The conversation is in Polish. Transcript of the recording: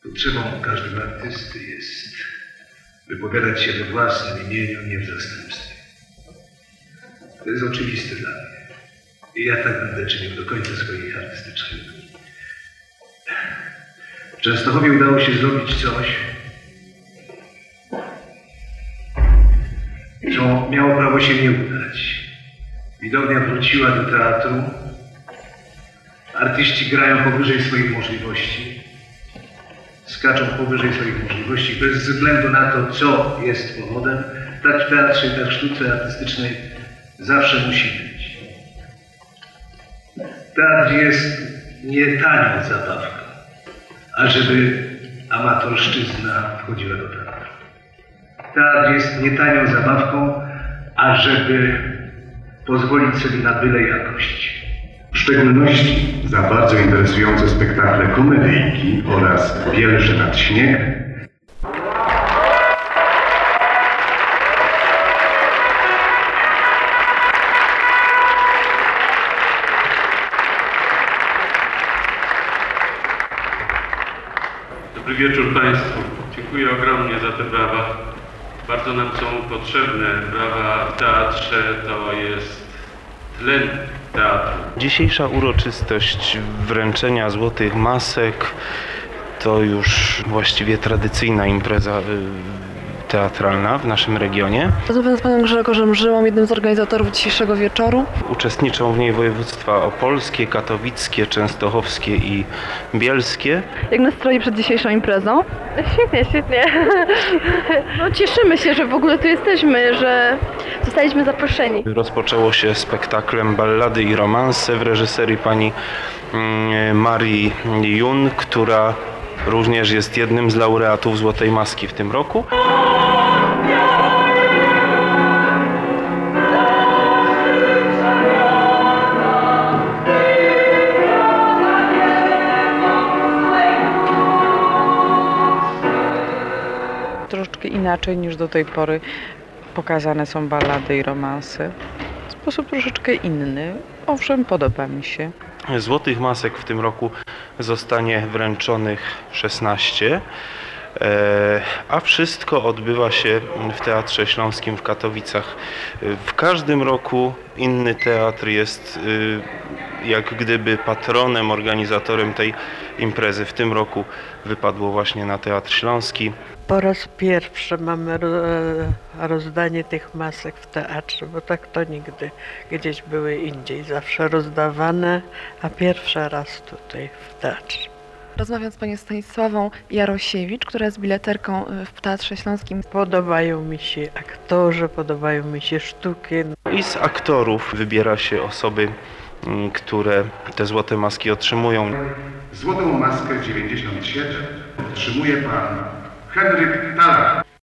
Potrzebą każdego artysty jest wypowiadać się we własnym imieniu, nie w zastępstwie. To jest oczywiste dla mnie. I ja tak będę czynił do końca swojej artystycznej drogi. W Częstochowie udało się zrobić coś, co miało prawo się nie udać. Widownia wróciła do teatru. Artyści grają powyżej swoich możliwości. Skaczą powyżej swoich możliwości, bez względu na to, co jest powodem. Tak w teatrze, tak w sztuce artystycznej zawsze musi być. Teatr jest nie tanią zabawką, ażeby amatorszczyzna wchodziła do teatru. Teatr jest nie tanią zabawką, ażeby pozwolić sobie na byle jakość. W szczególności za bardzo interesujące spektakle komedyjki oraz Wiersze nad śnieg. Dobry wieczór Państwu. Dziękuję ogromnie za te brawa. Bardzo nam są potrzebne. Brawa w teatrze to jest tlen teatru. Dzisiejsza uroczystość wręczenia złotych masek to już właściwie tradycyjna impreza teatralna w naszym regionie. Rozmawiam z panem Grzegorzem Żyłą, jednym z organizatorów dzisiejszego wieczoru. Uczestniczą w niej województwa opolskie, katowickie, częstochowskie i bielskie. Jak nastroi przed dzisiejszą imprezą? Świetnie, świetnie. No, cieszymy się, że w ogóle tu jesteśmy, że zostaliśmy zaproszeni. Rozpoczęło się spektaklem Ballady i romanse w reżyserii pani Marii Jun, która również jest jednym z laureatów Złotej Maski w tym roku. Troszeczkę inaczej niż do tej pory pokazane są ballady i romanse. W sposób troszeczkę inny. Owszem, podoba mi się. Złotych masek w tym roku zostanie wręczonych 16, a wszystko odbywa się w Teatrze Śląskim w Katowicach. W każdym roku inny teatr jest jak gdyby patronem, organizatorem tej imprezy. W tym roku wypadło właśnie na Teatr Śląski. Po raz pierwszy mamy rozdanie tych masek w teatrze, bo tak to nigdy gdzieś były indziej, zawsze rozdawane, a pierwszy raz tutaj w teatrze. Rozmawiam z panią Stanisławą Jarosiewicz, która jest bileterką w Teatrze Śląskim. Podobają mi się aktorzy, podobają mi się sztuki. I z aktorów wybiera się osoby, które te złote maski otrzymują. Złotą maskę 97 otrzymuje pan Henryk Talar.